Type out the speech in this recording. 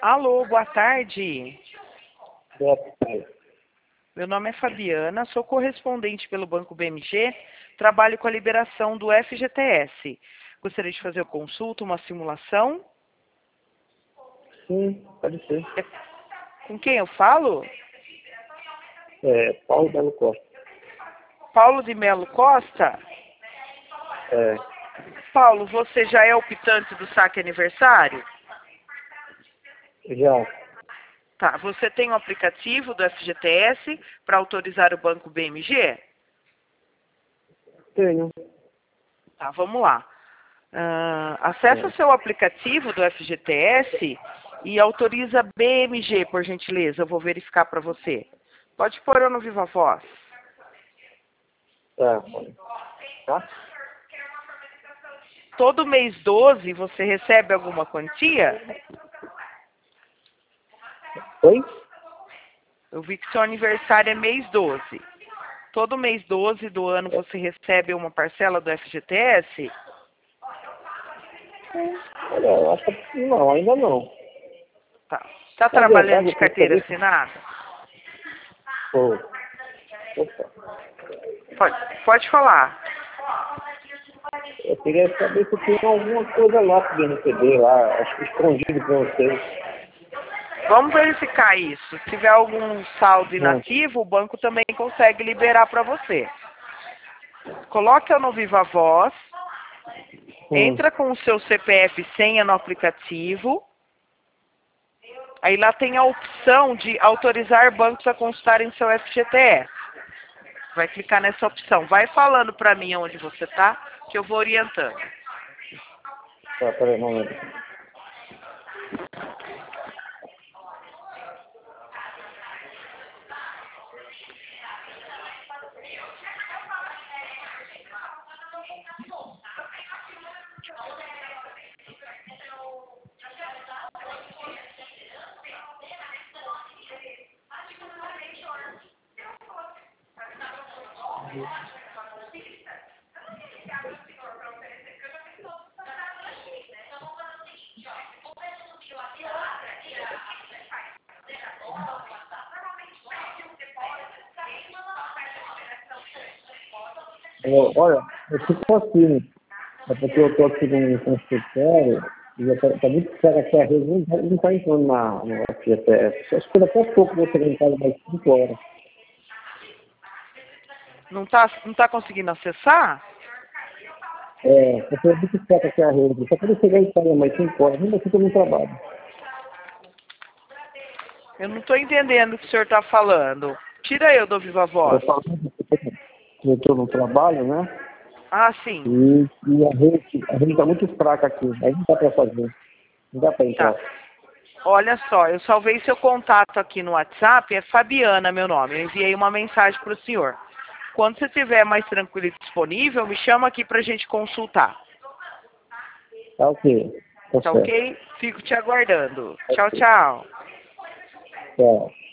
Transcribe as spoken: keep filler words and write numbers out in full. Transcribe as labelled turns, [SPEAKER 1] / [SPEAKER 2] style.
[SPEAKER 1] Alô, boa tarde.
[SPEAKER 2] Boa tarde.
[SPEAKER 1] Meu nome é Fabiana, sou correspondente pelo Banco B M G, trabalho com a liberação do F G T S. Gostaria de fazer uma consulta, uma simulação?
[SPEAKER 2] Sim, pode ser.
[SPEAKER 1] É- Com quem eu falo?
[SPEAKER 2] É, Paulo Belo Costa.
[SPEAKER 1] Paulo de Melo Costa?
[SPEAKER 2] É,
[SPEAKER 1] Paulo, você já é optante do saque aniversário?
[SPEAKER 2] já
[SPEAKER 1] Tá, você tem o aplicativo do F G T S para autorizar o Banco B M G?
[SPEAKER 2] tenho.
[SPEAKER 1] Tá, vamos lá. Ah, acessa
[SPEAKER 2] É.
[SPEAKER 1] seu aplicativo do F G T S e autoriza B M G, por gentileza. Eu vou verificar para você. Pode pôr eu no Viva Voz.
[SPEAKER 2] Tá, pode. Tá?
[SPEAKER 1] Todo mês doze você recebe alguma quantia?
[SPEAKER 2] Oi?
[SPEAKER 1] Eu vi que seu aniversário é mês doze. Todo mês doze do ano você recebe uma parcela do F G T S?
[SPEAKER 2] Olha, eu acho que não, ainda não.
[SPEAKER 1] Tá. Está
[SPEAKER 2] Na
[SPEAKER 1] trabalhando
[SPEAKER 2] verdade,
[SPEAKER 1] de
[SPEAKER 2] eu queria
[SPEAKER 1] carteira
[SPEAKER 2] saber se...
[SPEAKER 1] assinada?
[SPEAKER 2] Pô, opa.
[SPEAKER 1] Pode, pode falar.
[SPEAKER 2] Eu queria saber se tem alguma coisa lá para receber lá, acho que escondido para vocês.
[SPEAKER 1] Vamos verificar isso. Se tiver algum saldo
[SPEAKER 2] Hum,
[SPEAKER 1] inativo, o banco também consegue liberar para você. Coloque eu no Viva Voz,
[SPEAKER 2] hum.
[SPEAKER 1] entra com o seu C P F e senha no aplicativo. Aí lá tem a opção de autorizar bancos a consultarem seu F G T S. Vai clicar nessa opção. Vai falando para mim onde você está, que eu vou orientando.
[SPEAKER 2] Tá, peraí, um momento. É, olha, eu fico assim, é porque eu tô aqui num consultório e já tá, tá muito sério aqui a rede, não tá, não tá entrando na, no F G T S. Acho que daqui a pouco vou chegar em casa mais cinco horas.
[SPEAKER 1] Não está não tá conseguindo acessar?
[SPEAKER 2] É, porque é muito sério aqui a rede. Só quando eu chegar em casa mais cinco horas, ainda fica no trabalho.
[SPEAKER 1] Eu não estou entendendo o que o senhor está falando. Tira eu do Viva
[SPEAKER 2] Eu
[SPEAKER 1] Voz.
[SPEAKER 2] falo que eu estou no trabalho, né?
[SPEAKER 1] Ah, sim.
[SPEAKER 2] E, e a rede, a rede está muito fraca aqui. Aí não dá para fazer. Não dá para entrar.
[SPEAKER 1] Tá. Olha só, eu salvei seu contato aqui no WhatsApp, é Fabiana meu nome. Eu enviei uma mensagem para o senhor. Quando você estiver mais tranquilo e disponível, me chama aqui para a gente consultar.
[SPEAKER 2] Tá ok. Tá
[SPEAKER 1] Tá
[SPEAKER 2] certo.
[SPEAKER 1] ok? Fico te aguardando.
[SPEAKER 2] Tá
[SPEAKER 1] Tchau,
[SPEAKER 2] ok.
[SPEAKER 1] tchau.
[SPEAKER 2] Tchau.